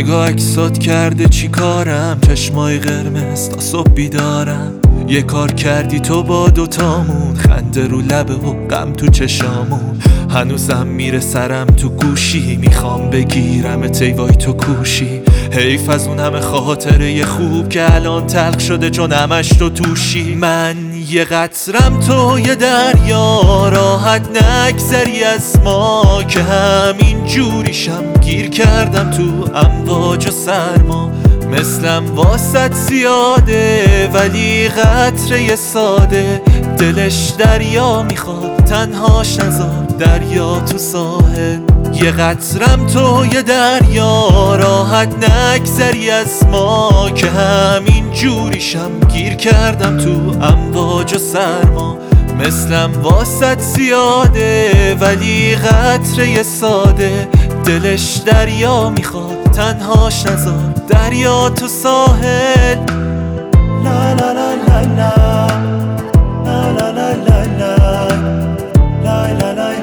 نگاه اکسات کرده چی کارم، چشمای قرمز تا صبح بیدارم. یه کار کردی تو با دوتامون، خنده رو لبه و غم تو چشامون. هنوزم میره سرم تو گوشی، میخوام بگیرم تیوای تو کوشی. حیف از اون همه خاطره خوب که الان تلخ شده چون همش تو توشی. من یه قطرم تو یه دریا، راحت نگذری از ما که همین جوریشم گیر کردم تو امواج و سرما. مثلم واسط زیاده ولی قطره ساده، دلش دریا میخواد تنهاش نذار دریا تو ساحل. یه قطرم تو یه دریا، راحت نگذری از ما که همین جوریشم گیر کردم تو امواج و سرما. مثلم واسط زیاده ولی قطره ساده، دلش دریا میخواد تنهاش نذار دریا تو ساحل. لا لا لا لا لا لا لا لا لا لا لا لا لا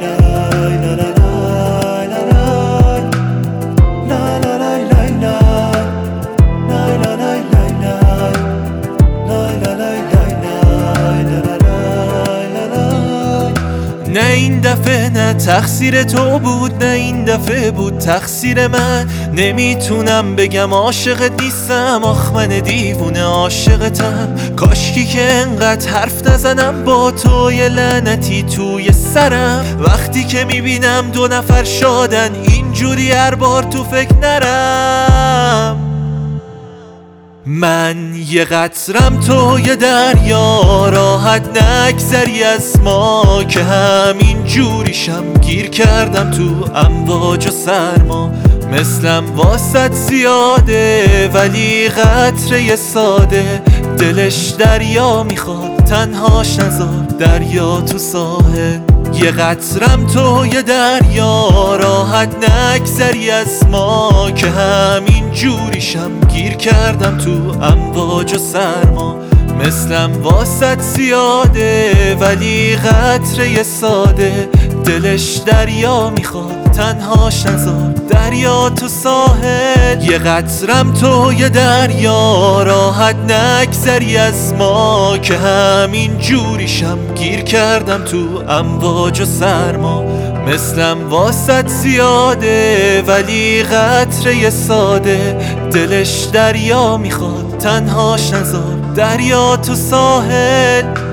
نه این دفعه نه تقصیر تو بود، نه این دفعه بود تقصیر من. نمیتونم بگم عاشقت نیستم، آخ من دیوونه عاشقتم. کاشکی که انقدر حرف نزنم با تو یه لعنتی توی سرم. وقتی که میبینم دو نفر شادن اینجوری هر بار تو فکر نرم. من یه قطرم تو یه دریا، راحت نگذری از ما که همین جوریشم گیر کردم تو امواج و سرما. مثلم واسط زیاده ولی قطره ساده، دلش دریا میخواد تنهاش نذار دریا تو ساحل. یه قطرم تو یه دریا، راحت نگذری از ما که همین جوریشم گیر کردم تو امواج و سرما. مثلم واسط زیاده ولی قطره ساده، دلش دریا میخواد تنهاش نذار دریا تو ساحل. یه قطرم تو یه دریا، راحت نگذری از ما که همین جوریشم گیر کردم تو امواج و سرما. مثلم واسط زیاده ولی قطره ساده، دلش دریا میخواد تنهاش نذار دریا تو ساحل.